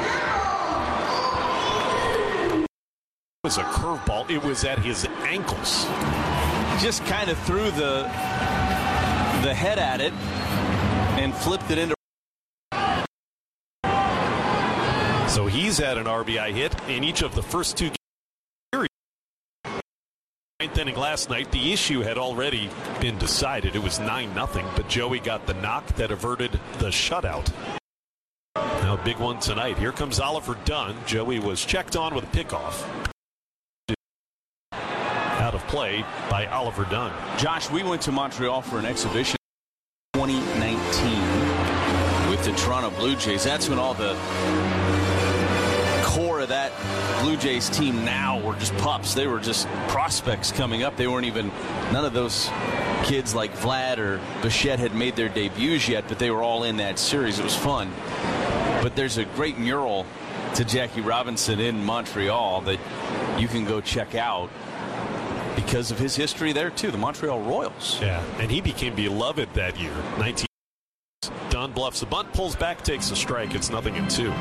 It was a curveball. It was at his ankles. Just kind of threw the head at it and flipped it into. So he's had an RBI hit in each of the first 2 games. Ninth inning last night, the issue had already been decided. It was 9-0, but Joey got the knock that averted the shutout. Now a big one tonight. Here comes Oliver Dunn. Joey was checked on with a pickoff. Out of play by Oliver Dunn. Josh, we went to Montreal for an exhibition 2019 with the Toronto Blue Jays. That's when all the core of that Blue Jays team now were just pups. They were just prospects coming up. They weren't even, none of those kids like Vlad or Bichette had made their debuts yet, but they were all in that series. It was fun. But there's a great mural to Jackie Robinson in Montreal that you can go check out because of his history there too, the Montreal Royals. Yeah, and he became beloved that year. 19. Dunn bluffs the bunt, pulls back, takes a strike. It's 0-2.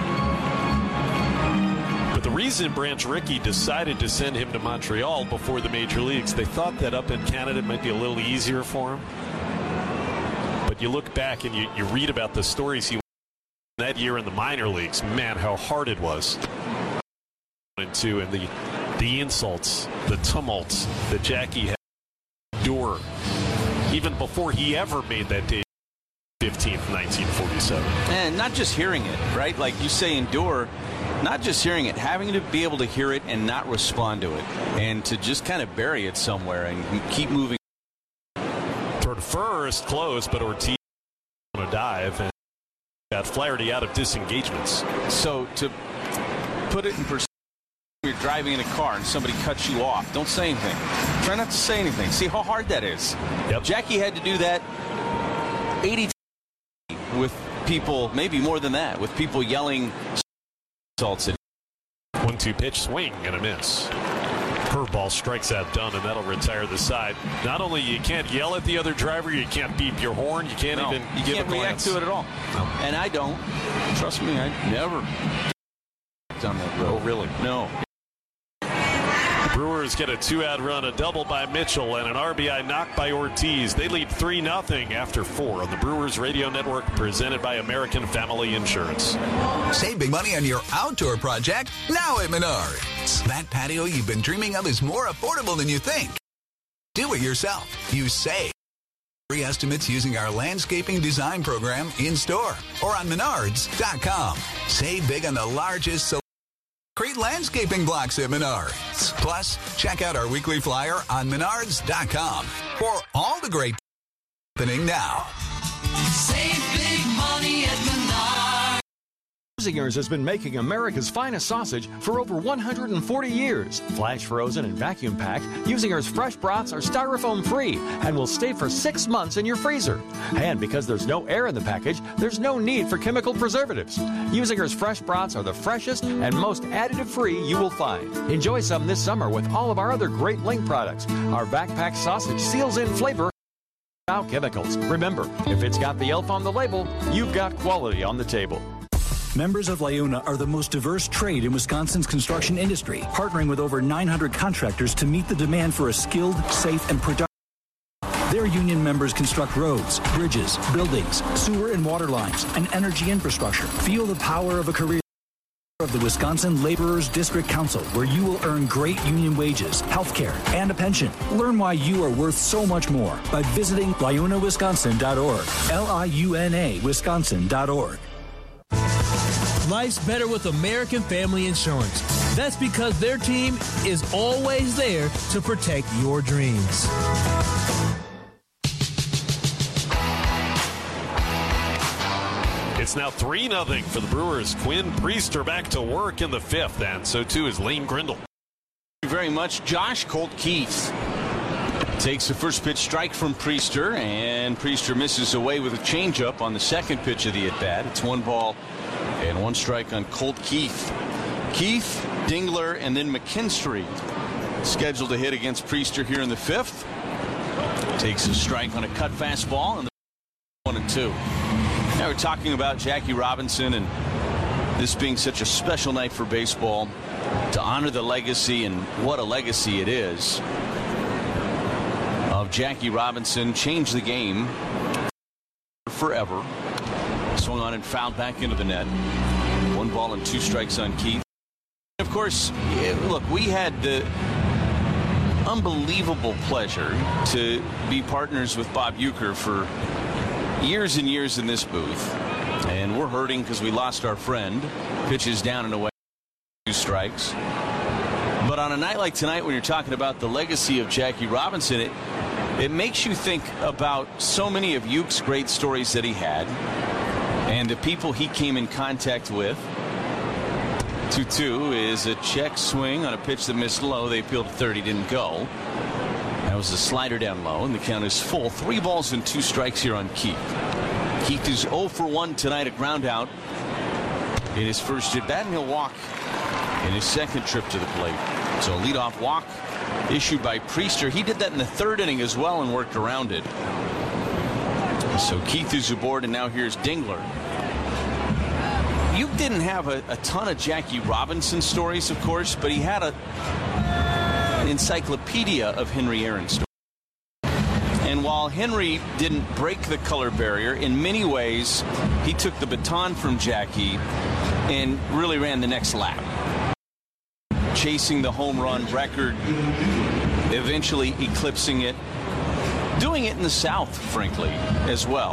But the reason Branch Rickey decided to send him to Montreal before the major leagues, they thought that up in Canada it might be a little easier for him. But you look back and you read about the stories he that year in the minor leagues. Man, how hard it was. And the insults, the tumults that Jackie had to endure even before he ever made that debut. 15th, 1947. And not just hearing it, right? Like you say, endure, not just hearing it, having to be able to hear it and not respond to it, and to just kind of bury it somewhere and keep moving. Throw to first, close, but Ortiz on a dive and got Flaherty out of disengagements. So to put it in perspective, you're driving in a car and somebody cuts you off. Don't say anything. Try not to say anything. See how hard that is. Yep. Jackie had to do that 80 times with people, maybe more than that, with people yelling insults at him. 1-2 pitch, swing and a miss. Curveball strikes that Dunn, and that'll retire the side. Not only you can't yell at the other driver, you can't beep your horn, you can't even give a glance. You can't react to it at all. No. And I don't. Trust me, I never done that road. Oh, really? No. Brewers get a 2-out run, a double by Mitchell, and an RBI knock by Ortiz. They lead 3-0 after 4 on the Brewers Radio Network, presented by American Family Insurance. Save big money on your outdoor project now at Menards. That patio you've been dreaming of is more affordable than you think. Do it yourself. You save. Free estimates using our landscaping design program in-store or on Menards.com. Save big on the largest great landscaping blocks at Menards. Plus, check out our weekly flyer on Menards.com for all the great happening now. Save big money at Menards. Usinger's has been making America's finest sausage for over 140 years. Flash frozen and vacuum packed, Usinger's fresh broths are styrofoam free and will stay for 6 months in your freezer. And because there's no air in the package, there's no need for chemical preservatives. Usinger's fresh broths are the freshest and most additive free you will find. Enjoy some this summer with all of our other great Link products. Our backpack sausage seals in flavor without chemicals. Remember, if it's got the elf on the label, you've got quality on the table. Members of LIUNA are the most diverse trade in Wisconsin's construction industry, partnering with over 900 contractors to meet the demand for a skilled, safe, and productive. Their union members construct roads, bridges, buildings, sewer and water lines, and energy infrastructure. Feel the power of a career of the Wisconsin Laborers District Council, where you will earn great union wages, health care, and a pension. Learn why you are worth so much more by visiting liunawisconsin.org. LIUNA Wisconsin.org. Life's better with American Family Insurance. That's because their team is always there to protect your dreams. It's now 3-0 for the Brewers. Quinn Priester back to work in the 5th, and so too is Lane Grindle. Thank you very much, Josh. Colt Keith takes the first pitch strike from Priester, and Priester misses away with a changeup on the second pitch of the at-bat. It's 1 ball and 1 strike on Colt Keith. Keith, Dingler, and then McKinstry scheduled to hit against Priester here in the 5th. Takes a strike on a cut fastball, and the 1-2. Now we're talking about Jackie Robinson and this being such a special night for baseball to honor the legacy, and what a legacy it is, of Jackie Robinson. Changed the game forever. Swung on and fouled back into the net. 1 ball and 2 strikes on Keith. Of course, look, we had the unbelievable pleasure to be partners with Bob Uecker for years and years in this booth, and we're hurting because we lost our friend. Pitches down and away, 2 strikes. But on a night like tonight, when you're talking about the legacy of Jackie Robinson, it makes you think about so many of Ueck's great stories that he had and the people he came in contact with. 2-2 is a check swing on a pitch that missed low. They appealed to third. He didn't go. That was a slider down low, and the count is full. 3 balls and 2 strikes here on Keith. Keith is 0 for 1 tonight, a ground out in his first at bat, and he'll walk in his second trip to the plate. So a leadoff walk issued by Priester. He did that in the 3rd inning as well and worked around it. So Keith is aboard, and now here's Dingler. You didn't have a ton of Jackie Robinson stories, of course, but he had an encyclopedia of Henry Aaron stories. And while Henry didn't break the color barrier, in many ways he took the baton from Jackie and really ran the next lap, chasing the home run record, eventually eclipsing it, doing it in the South, frankly, as well.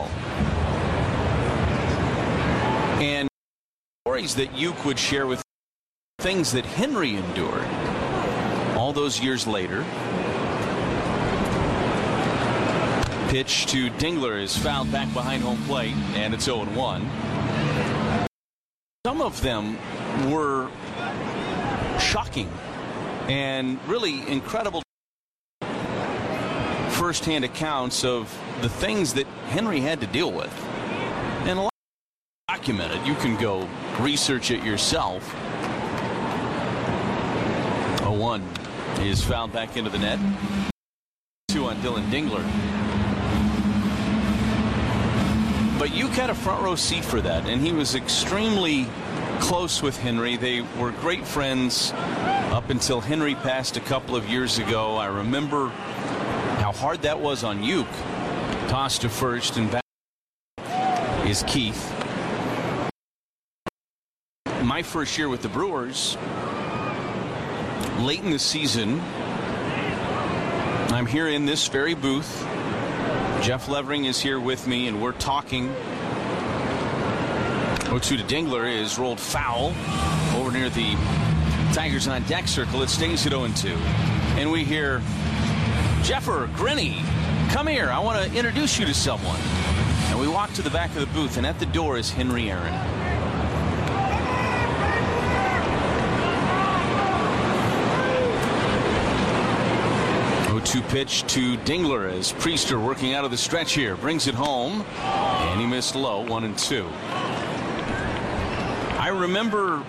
And stories that Ueck would share with things that Henry endured all those years later. Pitch to Dingler is fouled back behind home plate, and it's 0-1. Some of them were shocking and really incredible firsthand accounts of the things that Henry had to deal with. And a lot documented. You can go research it yourself. 0-1 is fouled back into the net. 2 on Dylan Dingler. But Uke had a front row seat for that, and he was extremely close with Henry. They were great friends up until Henry passed a couple of years ago. I remember how hard that was on Uke. Toss to first, and back is Keith. My first year with the Brewers, late in the season, I'm here in this very booth. Jeff Levering is here with me, and we're talking. 0-2 to Dingler is rolled foul over near the Tigers on deck circle. It stays at 0-2. And we hear, Jeffer, Grinny, come here. I want to introduce you to someone. And we walk to the back of the booth, and at the door is Henry Aaron. To pitch to Dingler as Priester working out of the stretch here. Brings it home, and he missed low, 1-2. I remember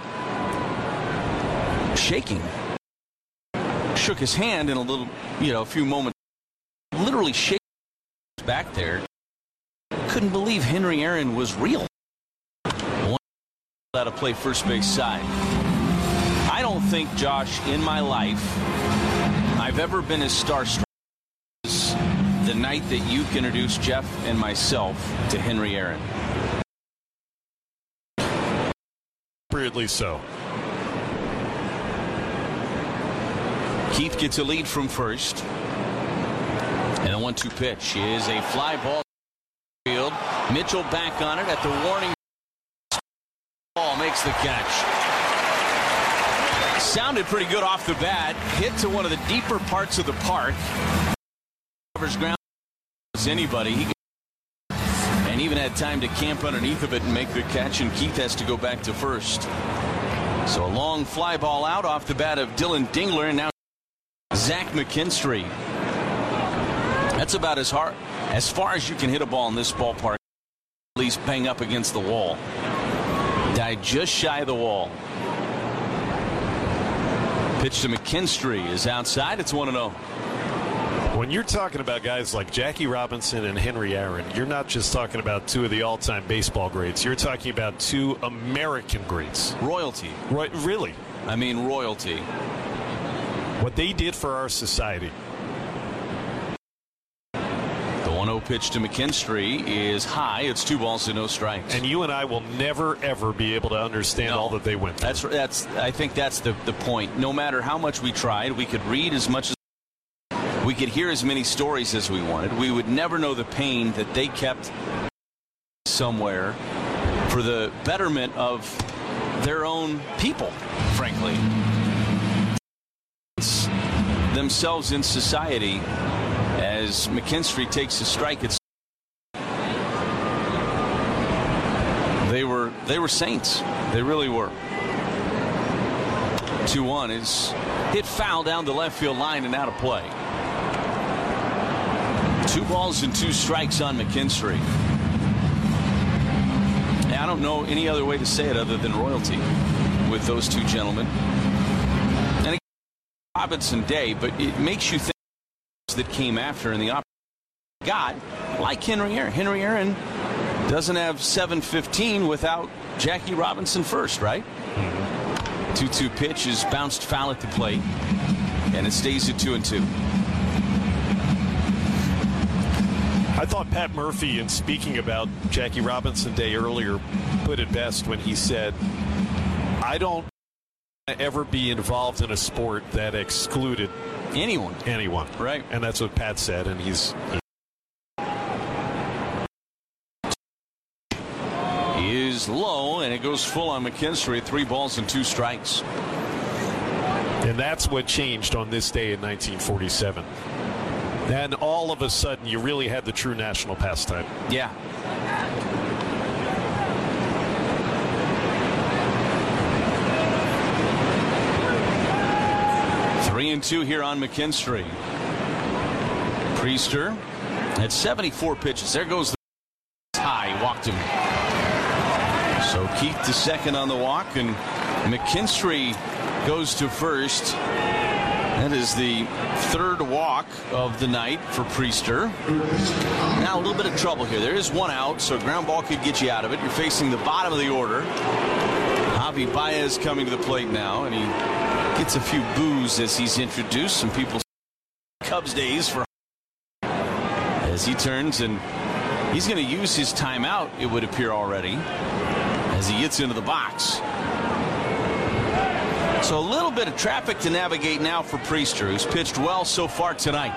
shaking. Shook his hand in a little, a few moments. Literally shaking back there. Couldn't believe Henry Aaron was real. One out of play first base side. I don't think, Josh, in my life, I've ever been as starstruck as the night that you introduced Jeff and myself to Henry Aaron. Appropriately so. Keith gets a lead from first. And a 1-2 pitch is a fly ball field. Mitchell back on it at the warning. Ball makes the catch. Sounded pretty good off the bat. Hit to one of the deeper parts of the park. Covers ground as anybody. And even had time to camp underneath of it and make the catch, and Keith has to go back to first. So a long fly ball out off the bat of Dylan Dingler, and now Zach McKinstry. That's about as far as you can hit a ball in this ballpark. At least bang up against the wall. Died just shy of the wall. Pitch to McKinstry is outside. It's 1-0. When you're talking about guys like Jackie Robinson and Henry Aaron, you're not just talking about two of the all-time baseball greats. You're talking about two American greats. Royalty. Right? Really? I mean, royalty. What they did for our society. The 1-0 pitch to McKinstry is high. It's 2 balls and no strikes. And you and I will never, ever be able to understand all that they went through. I think that's the point. No matter how much we tried, we could read as much as we could hear as many stories as we wanted. We would never know the pain that they kept somewhere for the betterment of their own people, frankly. Themselves in society. As McKinstry takes a strike, they were saints. They really were. 2-1 is hit foul down the left field line and out of play. 2 balls and 2 strikes on McKinstry. I don't know any other way to say it other than royalty with those two gentlemen. And again, Robinson Day, but it makes you think that came after in the opposite got, like Henry Aaron. Henry Aaron doesn't have 715 without Jackie Robinson first, right? 2-2 pitch is bounced foul at the plate, and it stays at 2-2. I thought Pat Murphy, in speaking about Jackie Robinson Day earlier, put it best when he said, I don't ever be involved in a sport that excluded anyone. Right. And that's what Pat said, and he's is low, and it goes full on McKinstry. 3 balls and 2 strikes. And that's what changed on this day in 1947. Then all of a sudden, you really had the true national pastime. Yeah. Three and 2 here on McKinstry. Priester at 74 pitches. There goes the high. Walked him. So Keith to second on the walk, and McKinstry goes to first. That is the third walk of the night for Priester. Now a little bit of trouble here. There is one out, so a ground ball could get you out of it. You're facing the bottom of the order. Javi Baez coming to the plate now, and he gets a few boos as he's introduced. Some people Cubs days for as he turns, and he's going to use his timeout, it would appear already, as he gets into the box. So a little bit of traffic to navigate now for Priester, who's pitched well so far tonight.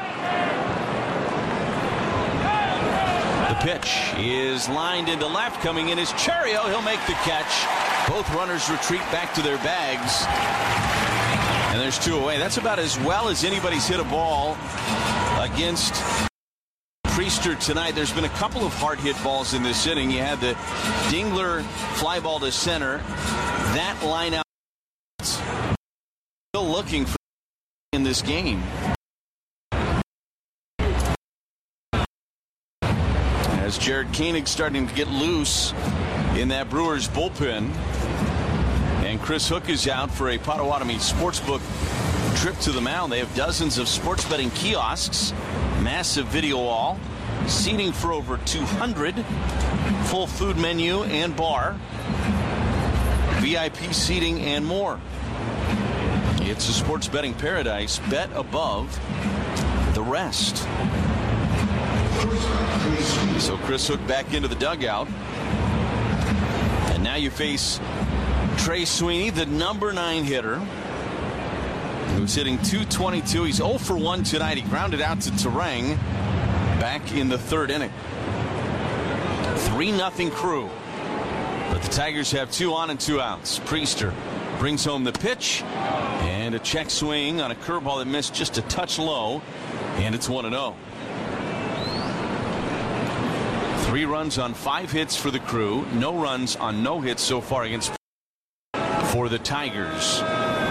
The pitch is lined into left. Coming in is Cherio. He'll make the catch. Both runners retreat back to their bags. And there's two away. That's about as well as anybody's hit a ball against Priester tonight. There's been a couple of hard hit balls in this inning. You had the Dingler fly ball to center. That line out. Still looking for in this game. As Jared Koenig starting to get loose in that Brewers bullpen. And Chris Hook is out for a Potawatomi Sportsbook trip to the mound. They have dozens of sports betting kiosks, massive video wall, seating for over 200, full food menu and bar, VIP seating and more. It's a sports betting paradise. Bet above the rest. So Chris Hook back into the dugout. And now you face Trey Sweeney, the number 9 hitter, who's hitting .222. He's 0 for 1 tonight. He grounded out to Terang back in the third inning. 3-0 Crew. But the Tigers have 2 on and 2 outs. Priester brings home the pitch. And a check swing on a curveball that missed just a touch low. And it's 1-0. 3 runs on 5 hits for the Crew. No runs on no hits so far against for the Tigers.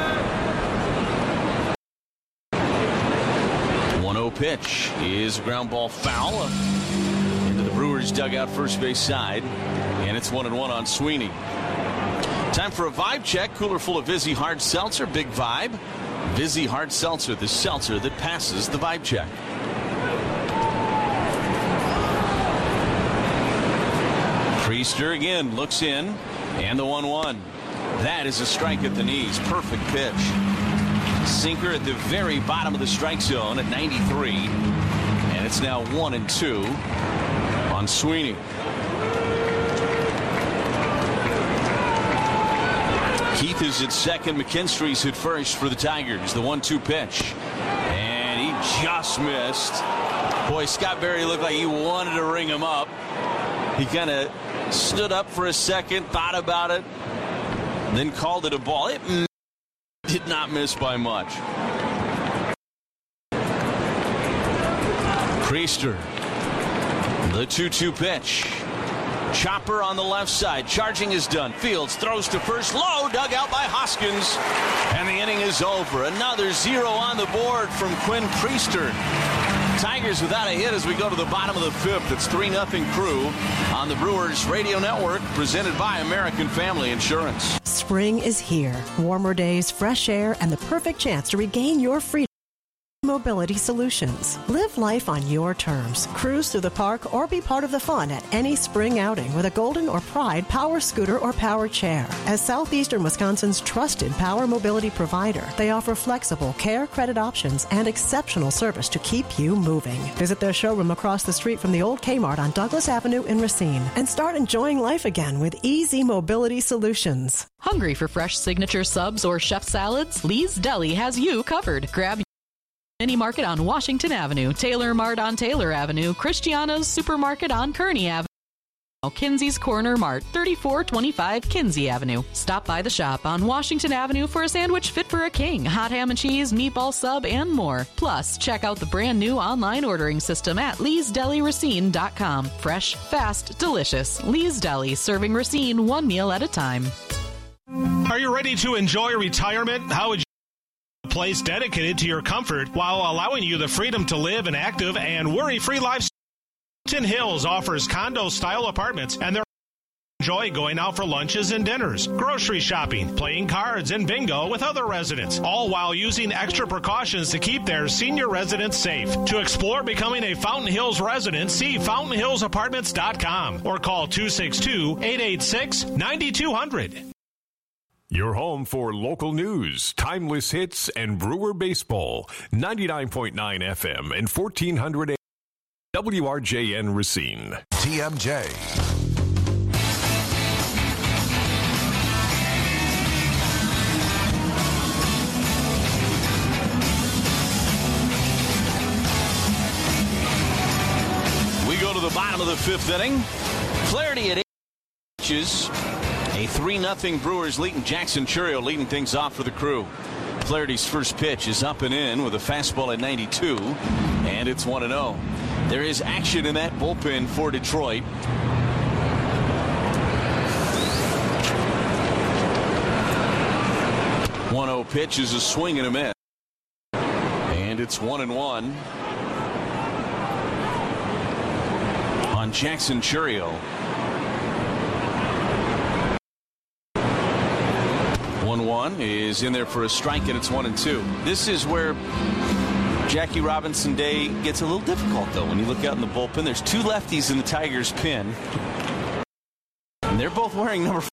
1-0 pitch is a ground ball foul into the Brewers dugout first base side. And it's 1-1 on Sweeney. Time for a vibe check. Cooler full of Vizzy Hard Seltzer. Big vibe. Vizzy Hard Seltzer, the seltzer that passes the vibe check. Priester again looks in, and the 1-1. That is a strike at the knees. Perfect pitch. Sinker at the very bottom of the strike zone at 93. And it's now 1-2 on Sweeney. Keith is at second. McKinstry's at first for the Tigers. The 1-2 pitch. And he just missed. Boy, Scott Berry looked like he wanted to ring him up. He kind of stood up for a second, thought about it, then called it a ball. It did not miss by much. Priester. The 2-2 pitch. Chopper on the left side. Charging is done. Fields throws to first. Low. Dug out by Hoskins. And the inning is over. Another 0 on the board from Quinn Priester. Tigers without a hit as we go to the bottom of the 5th. It's 3-0 Crew on the Brewers Radio Network, presented by American Family Insurance. Spring is here. Warmer days, fresh air, and the perfect chance to regain your freedom. Mobility Solutions. Live life on your terms. Cruise through the park or be part of the fun at any spring outing with a Golden or Pride power scooter or power chair. As Southeastern Wisconsin's trusted power mobility provider, they offer flexible care credit options and exceptional service to keep you moving. Visit their showroom across the street from the old Kmart on Douglas Avenue in Racine and start enjoying life again with Easy Mobility Solutions. Hungry for fresh signature subs or chef salads? Lee's Deli has you covered. Grab Mini Market on Washington Avenue, Taylor Mart on Taylor Avenue, Christiana's Supermarket on Kearney Avenue, Kinsey's Corner Mart, 3425 Kinsey Avenue. Stop by the shop on Washington Avenue for a sandwich fit for a king, hot ham and cheese, meatball sub, and more. Plus, check out the brand new online ordering system at leesdeliracine.com. Fresh, fast, delicious. Lee's Deli, serving Racine one meal at a time. Are you ready to enjoy retirement? How would you place dedicated to your comfort while allowing you the freedom to live an active and worry-free lifestyle? Hills offers condo-style apartments, and they're Enjoy going out for lunches and dinners, grocery shopping, playing cards, and bingo with other residents, all while using extra precautions to keep their senior residents safe. To explore becoming a Fountain Hills resident, see fountainhillsapartments.com or call 262-886-9200. Your home for local news, timeless hits, and Brewer baseball. 99.9 FM and 1400 AM. WRJN Racine. TMJ. We go to the bottom of the fifth inning. Flaherty at 8 pitches. A 3-0 Brewers lead, and Jackson Chourio leading things off for the Crew. Flaherty's first pitch is up and in with a fastball at 92, and it's 1-0. There is action in that bullpen for Detroit. One-0 pitch is a swing and a miss, and it's 1-1 on Jackson Chourio. 1-1 is in there for a strike, and it's 1-2. This is where Jackie Robinson Day gets a little difficult, though. When you look out in the bullpen, there's two lefties in the Tigers' pen, and they're both wearing number